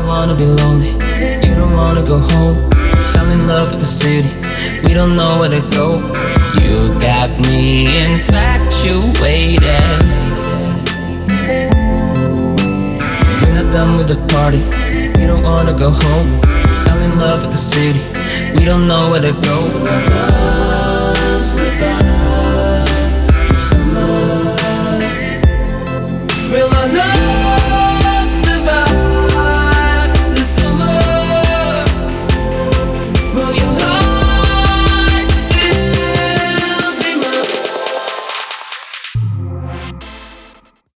don't wanna be lonely, you don't wanna go home. Fell in love with the city, we don't know where to go. You got me infatuated. We're not done with the party, we don't wanna go home. Fell in love with the city, we don't know where to go.